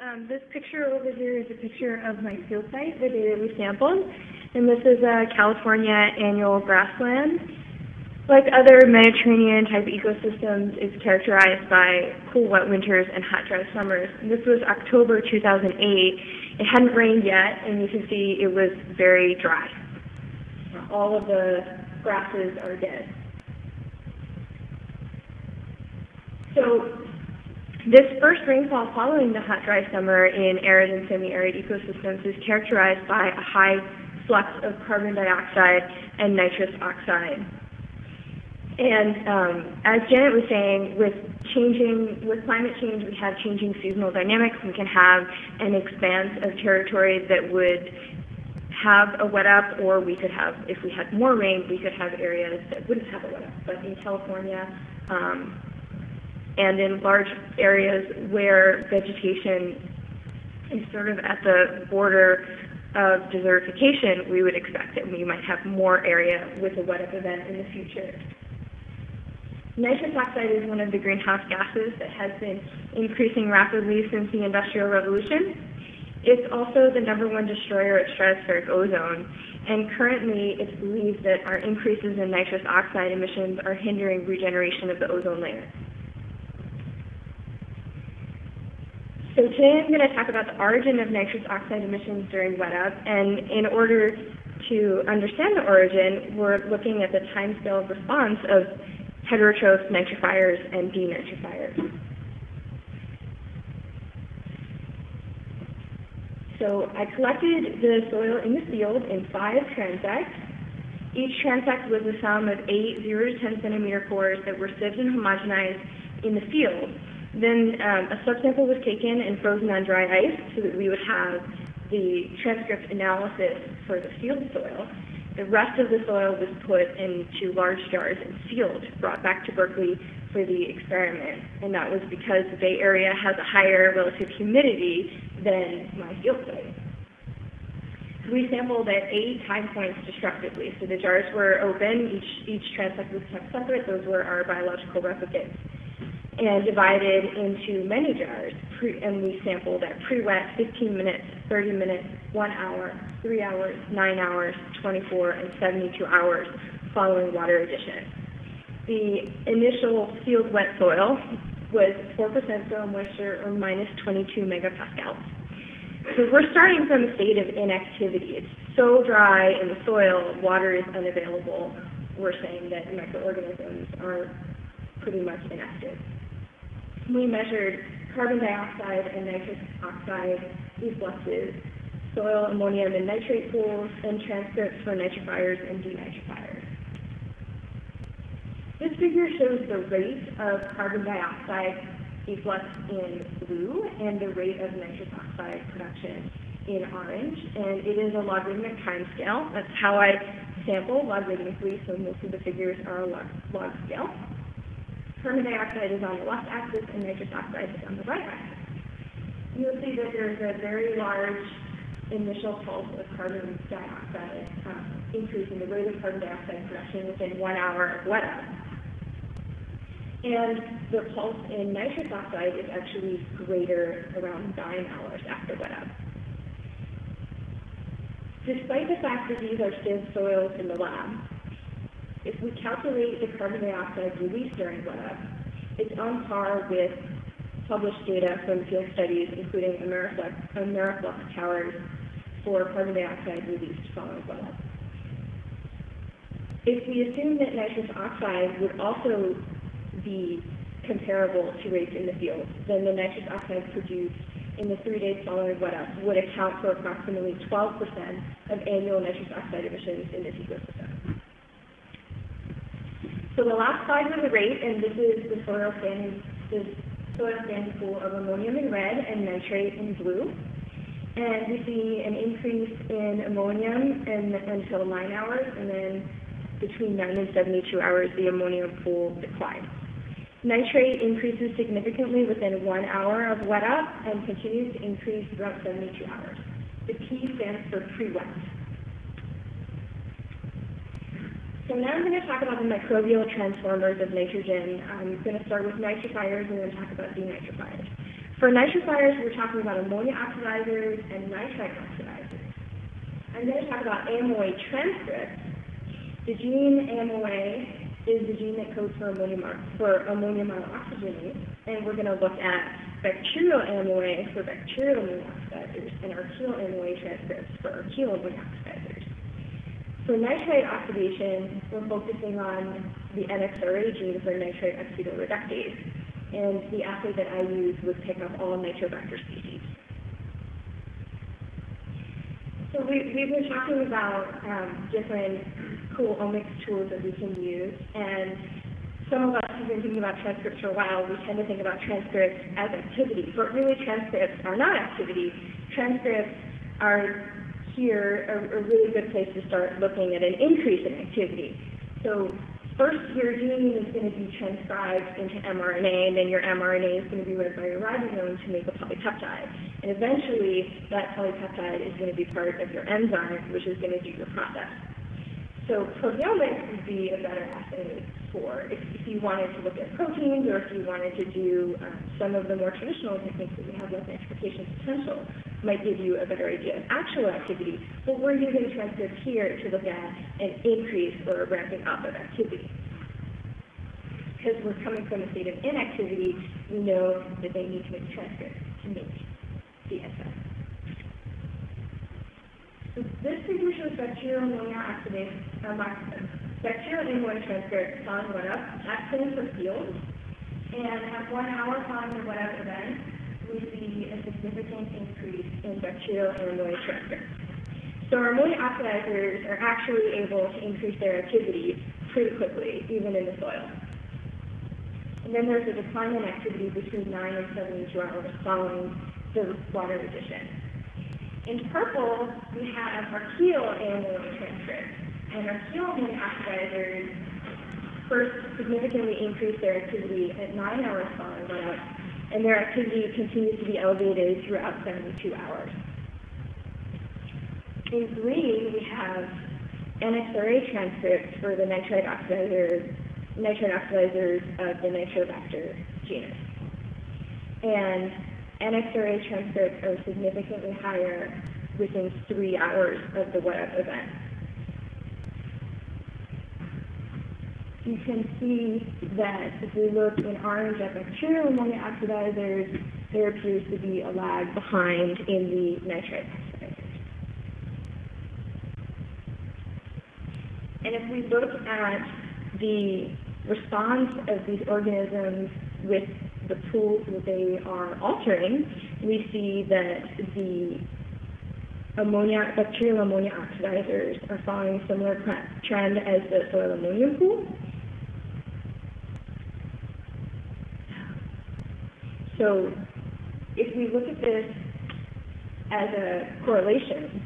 This picture over here is a picture of my field site, the data we sampled, and this is a California annual grassland. Like other Mediterranean-type ecosystems, it's characterized by cool, wet winters and hot, dry summers. And this was October 2008. It hadn't rained yet, and you can see it was very dry. All of the grasses are dead. So this first rainfall following the hot, dry summer in arid and semi-arid ecosystems is characterized by a high flux of carbon dioxide and nitrous oxide. And as Janet was saying, with climate change, we have changing seasonal dynamics. We can have an expanse of territory that would have a wet up, or we could have, if we had more rain, we could have areas that wouldn't have a wet up. But in California, and in large areas where vegetation is sort of at the border of desertification, we would expect that we might have more area with a wet up event in the future. Nitrous oxide is one of the greenhouse gases that has been increasing rapidly since the Industrial Revolution. It's also the #1 destroyer of stratospheric ozone, and currently it's believed that our increases in nitrous oxide emissions are hindering regeneration of the ozone layer. So today I'm going to talk about the origin of nitrous oxide emissions during wet up, and in order to understand the origin, we're looking at the timescale of response of heterotrophs, nitrifiers, and denitrifiers. So I collected the soil in the field in 5 transects. Each transect was a sum of 8 0 to 10 centimeter cores that were sieved and homogenized in the field. Then a subsample was taken and frozen on dry ice so that we would have the transcript analysis for the field soil. The rest of the soil was put into large jars and sealed, brought back to Berkeley for the experiment. And that was because the Bay Area has a higher relative humidity than my field site. We sampled at 8 time points destructively. So the jars were open, each transect was kept separate. Those were our biological replicates. And divided into many jars, and we sampled at pre-wet 15 minutes, 30 minutes, 1 hour, 3 hours, 9 hours, 24, and 72 hours following water addition. The initial field wet soil was 4% soil moisture, or minus 22 megapascals. So we're starting from a state of inactivity. It's so dry in the soil, water is unavailable. We're saying that microorganisms are pretty much inactive. We measured carbon dioxide and nitrous oxide effluxes, soil ammonium and nitrate pools, and transcripts for nitrifiers and denitrifiers. This figure shows the rate of carbon dioxide efflux in blue and the rate of nitrous oxide production in orange, and it is a logarithmic time scale. That's how I sample logarithmically, so most of the figures are a log scale. Carbon dioxide is on the left axis and nitrous oxide is on the right axis. You'll see that there's a very large initial pulse of carbon dioxide increase in the rate of carbon dioxide production within 1 hour of wet up. And the pulse in nitrous oxide is actually greater around 9 hours after wet up. Despite the fact that these are sieved soils in the lab, if we calculate the carbon dioxide released during wet up, it's on par with published data from field studies, including Ameriflux towers for carbon dioxide released following wet up. If we assume that nitrous oxide would also be comparable to rates in the field, then the nitrous oxide produced in the 3 days following wet up would account for approximately 12% of annual nitrous oxide emissions in this ecosystem. So the last slide was the rate, and this is the soil standing pool of ammonium in red and nitrate in blue. And we see an increase in ammonium until 9 hours, and then between 9 and 72 hours, the ammonium pool declines. Nitrate increases significantly within 1 hour of wet up and continues to increase throughout 72 hours. The P stands for pre-wet. So now I'm going to talk about the microbial transformers of nitrogen. I'm going to start with nitrifiers and then talk about denitrifiers. For nitrifiers, we're talking about ammonia oxidizers and nitrite oxidizers. I'm going to talk about AMOA transcripts. The gene AMOA is the gene that codes for ammonium malooxygenase, and we're going to look at bacterial AMOA for bacterial ammonia oxidizers and archaeal AMOA transcripts for archaeal ammonia oxidizers. For nitrite oxidation, we're focusing on the NXRA gene for nitrite oxidoreductase, and the assay that I used was pick up all nitrobacter species. So we've been talking about different cool omics tools that we can use, and some of us have been thinking about transcripts for a while. We tend to think about transcripts as activity, but really transcripts are not activity. Transcripts are here a really good place to start looking at an increase in activity. So first, your gene is going to be transcribed into mRNA, and then your mRNA is going to be read by your ribosome to make a polypeptide. And eventually, that polypeptide is going to be part of your enzyme, which is going to do your process. So proteomics would be a better assay for if you wanted to look at proteins, or if you wanted to do some of the more traditional techniques that we have like nitrification potential, might give you a better idea of actual activity. But we're using transcripts here to look at an increase or a ramping up of activity. Because we're coming from a state of inactivity, we know that they need to make transcripts to make the enzyme. So this figure shows bacterial ammonia oxidase, bacterial ammonia transcript found wet up at clinical field, and at 1 hour following the wet up event, we see a significant increase in bacterial ammonia transcripts. So our ammonia oxidizers are actually able to increase their activity pretty quickly, even in the soil. And then there's a decline in activity between 9 and 72 hours following the water addition. In purple, we have archaeal ammonia transcripts, and archaeal ammonia oxidizers first significantly increase their activity at 9 hours following wet up, and their activity continues to be elevated throughout 72 hours. In green, we have NXRA transcripts for the nitrite oxidizers of the Nitrobacter genus. And NXRA transcripts are significantly higher within 3 hours of the wet up event. You can see that if we look in orange at bacterial ammonia oxidizers, there appears to be a lag behind in the nitrite oxidizers. And if we look at the response of these organisms with the pools that they are altering, we see that the bacterial ammonia oxidizers are following a similar trend as the soil ammonium pool. So if we look at this as a correlation,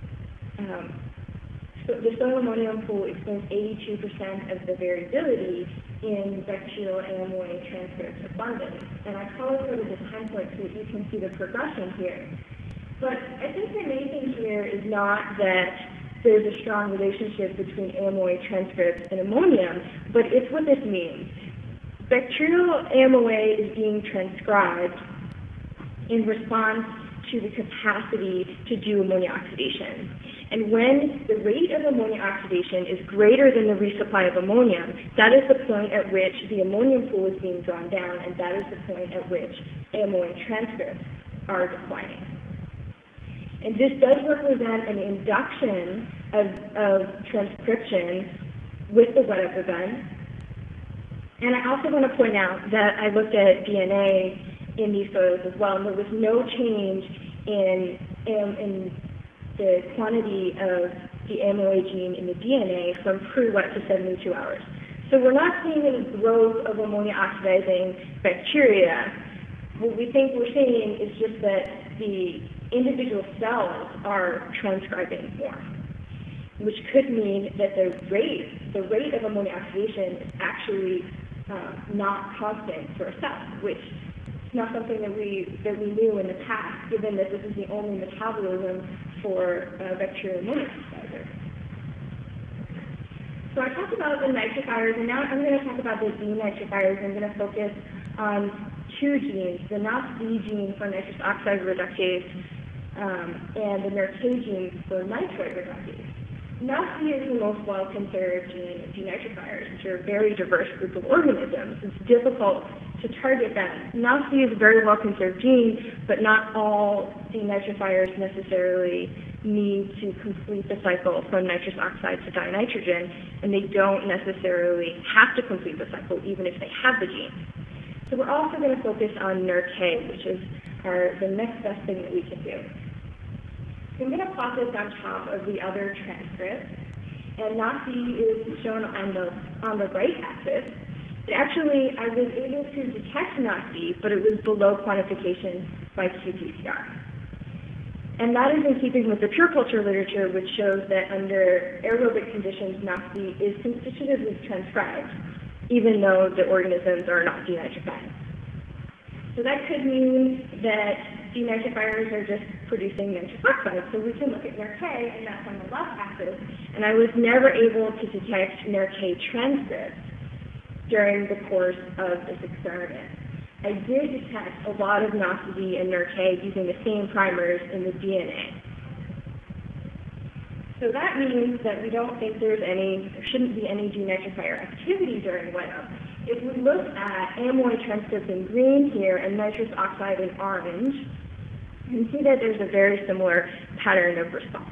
so the soil ammonium pool explains 82% of the variability in bacterial ammonia transcript abundance. And I color-coded the time point so that you can see the progression here. But I think the main thing here is not that there's a strong relationship between ammonia transcripts and ammonium, but it's what this means. Bacterial ammonia is being transcribed in response to the capacity to do ammonia oxidation. And when the rate of ammonia oxidation is greater than the resupply of ammonium, that is the point at which the ammonium pool is being drawn down, and that is the point at which ammonia transcripts are declining. And this does represent an induction of transcription with the wet up event. And I also want to point out that I looked at DNA in these soils as well, and there was no change in the quantity of the ammonia gene in the DNA from pre-wet to 72 hours. So we're not seeing any growth of ammonia oxidizing bacteria. What we think we're seeing is just that the individual cells are transcribing more, which could mean that the rate of ammonia oxidation is actually not constant for a cell, which is not something that we knew in the past, given that this is the only metabolism for bacterial ammonia oxidizer. So I talked about the nitrifiers, and now I'm going to talk about the denitrifiers. I'm going to focus on two genes, the NOS-B gene for nitrous oxide reductase and the NERK gene for nitrite reductase. NOS-B is the most well-conserved gene of denitrifiers, which are a very diverse group of organisms. It's difficult to target them. NOS-B is a very well-conserved gene, but not all denitrifiers necessarily need to complete the cycle from nitrous oxide to dinitrogen, and they don't necessarily have to complete the cycle even if they have the gene. So we're also going to focus on NERK, which is the next best thing that we can do. So I'm going to plot this on top of the other transcript, and NOS-B is shown on the right axis. But actually, I was able to detect NOS-B, but it was below quantification by qPCR. And that is in keeping with the pure culture literature, which shows that under aerobic conditions, NOS-B is constitutively transcribed, even though the organisms are not denitrified. So that could mean that denitrifiers are just producing nitrous oxide. So we can look at NERK, and that's on the left axis. And I was never able to detect NERK transcripts during the course of this experiment. I did detect a lot of NOS-B and NERK using the same primers in the DNA. So that means that we don't think there shouldn't be any denitrifier activity during wet-up. If we look at amyloid transcripts in green here and nitrous oxide in orange, you can see that there's a very similar pattern of response.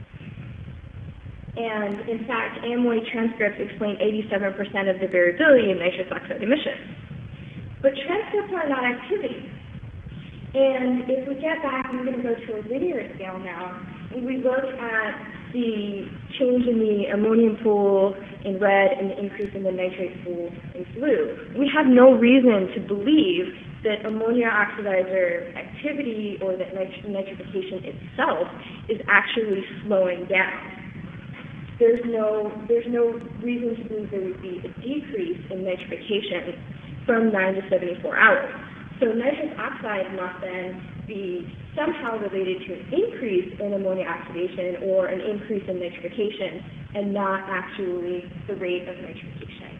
And in fact, amyloid transcripts explain 87% of the variability in nitrous oxide emissions. But transcripts are not activity. And if we get back, I'm going to go to a linear scale now, and we look at the change in the ammonium pool in red and the increase in the nitrate pool in blue. We have no reason to believe that ammonia oxidizer activity or that nitrification itself is actually slowing down. There's no reason to believe there would be a decrease in nitrification from 9 to 74 hours. So nitrous oxide must then be somehow related to an increase in ammonia oxidation or an increase in nitrification and not actually the rate of nitrification.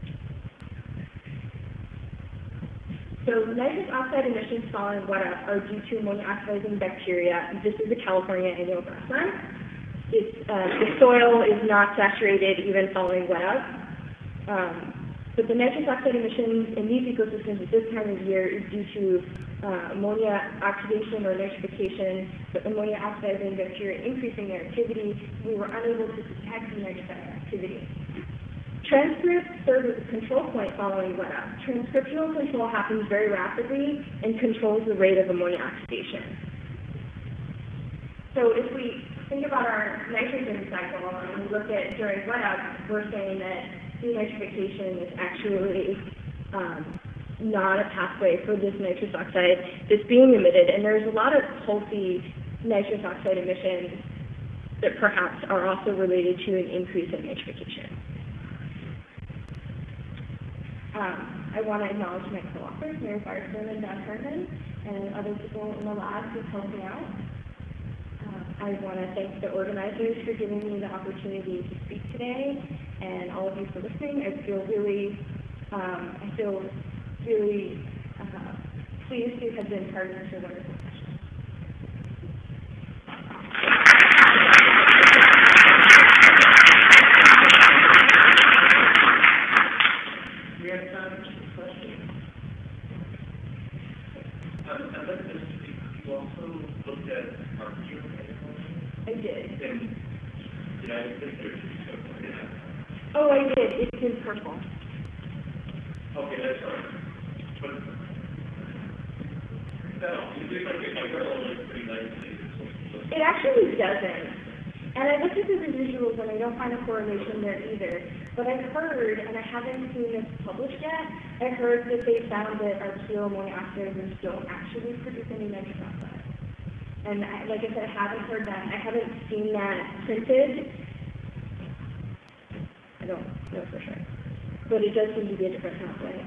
So nitrous oxide emissions following wet-up are due to ammonia oxidizing bacteria. This is the California annual grassland. The soil is not saturated even following wet-up. But the nitrous oxide emissions in these ecosystems at this time of year is due to ammonia oxidation or nitrification, but ammonia oxidizing bacteria increasing their activity. We were unable to detect the nitrifier activity. Transcripts serve as a control point following wet-up. Transcriptional control happens very rapidly and controls the rate of ammonia oxidation. So if we think about our nitrogen cycle and we look at during wet-up, we're saying that denitrification is actually not a pathway for this nitrous oxide that's being emitted, and there's a lot of healthy nitrous oxide emissions that perhaps are also related to an increase in nitrification. I want to acknowledge my co-authors, Mary Firestone and Don Herman, and other people in the lab who've helped me out. I want to thank the organizers for giving me the opportunity to speak today, and all of you for listening. I feel really pleased to have been part of this wonderful session. We have time for some questions. I'd like to speak. You also looked at our view. I did. And did I think there's Oh, I did. It's in purple. Okay, that's all right. But no, it looks like it's pretty nicely. It actually doesn't. And I looked at the residuals and I don't find a correlation there either. But I've heard, and I haven't seen this published yet, I heard that they found that our ammonia oxidizers don't actually produce any nitrous oxide. And like I said, I haven't heard that. I haven't seen that printed. I don't know for sure. But it does seem to be a different pathway.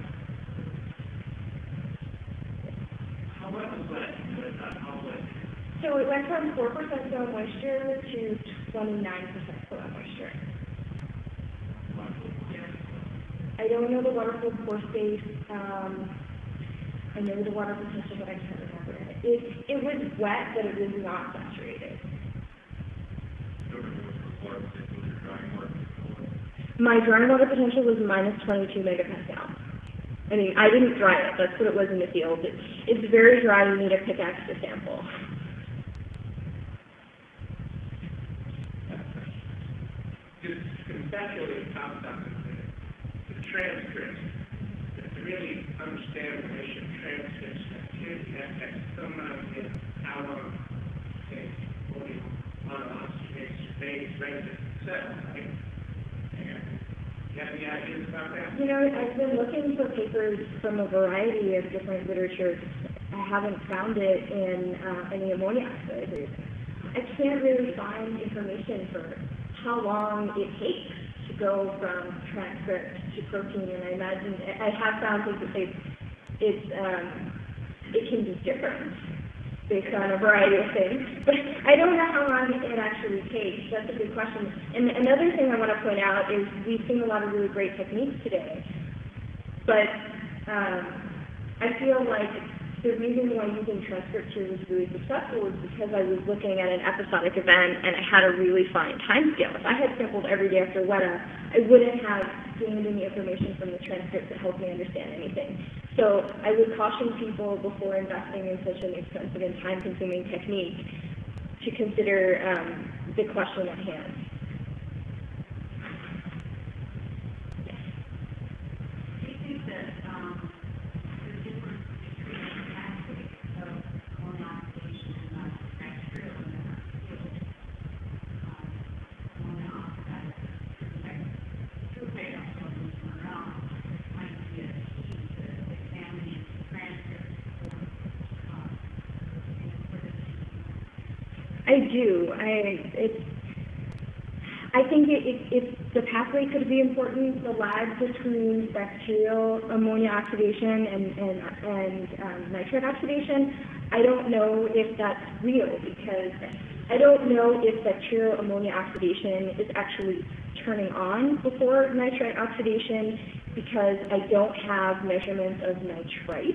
How much was that? How much? So it went from 4% soil moisture to 29% soil moisture. I don't know the water flow pore space. I know the water potential, but I can't remember it. It was wet, but it was not saturated. My drying water potential was minus 22 megapascal. I mean, I didn't dry it. That's what it was in the field. It's very dry. You need a pickaxe to sample. Just conceptually, it comes down to the transcripts. To really understand the mission transcripts, activity, you have to have some idea how long it takes for the days, residents, etc. Right? And you have any ideas about that? You know, I've been looking for papers from a variety of different literatures. I haven't found it in any ammonia oxidizers. I can't really find information for how long it takes to go from transcript to protein, and I imagine, I have found things that say it can be different based on a variety of things, but I don't know how long it actually takes. That's a good question. And another thing I want to point out is we've seen a lot of really great techniques today, but I feel like the reason why using transcript here was really successful was because I was looking at an episodic event and I had a really fine time scale. If I had sampled every day after WETA, I wouldn't have gained any information from the transcript that helped me understand anything. So I would caution people before investing in such an expensive and time-consuming technique to consider the question at hand. I do. I think the pathway could be important. The lag between bacterial ammonia oxidation and nitrate oxidation, I don't know if that's real because I don't know if bacterial ammonia oxidation is actually turning on before nitrite oxidation because I don't have measurements of nitrite.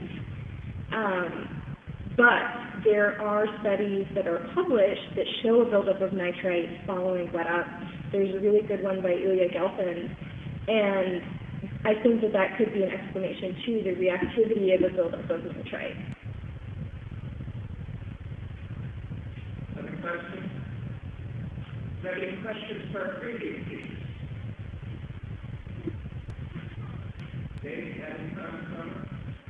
But there are studies that are published that show a buildup of nitrite following WETA. There's a really good one by Ilya Gelfand, and I think that could be an explanation to the reactivity of a buildup of nitrite. Other questions? Any questions for our previous speakers? Dave, you have any comments?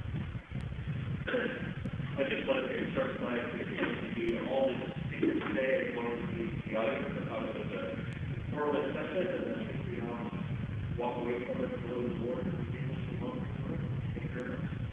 I just wanted to express my appreciation to all the speakers today, as well as the audience that thought it was a thorough assessment, and I think we all walk away from it a little more than we did. Thank you very much.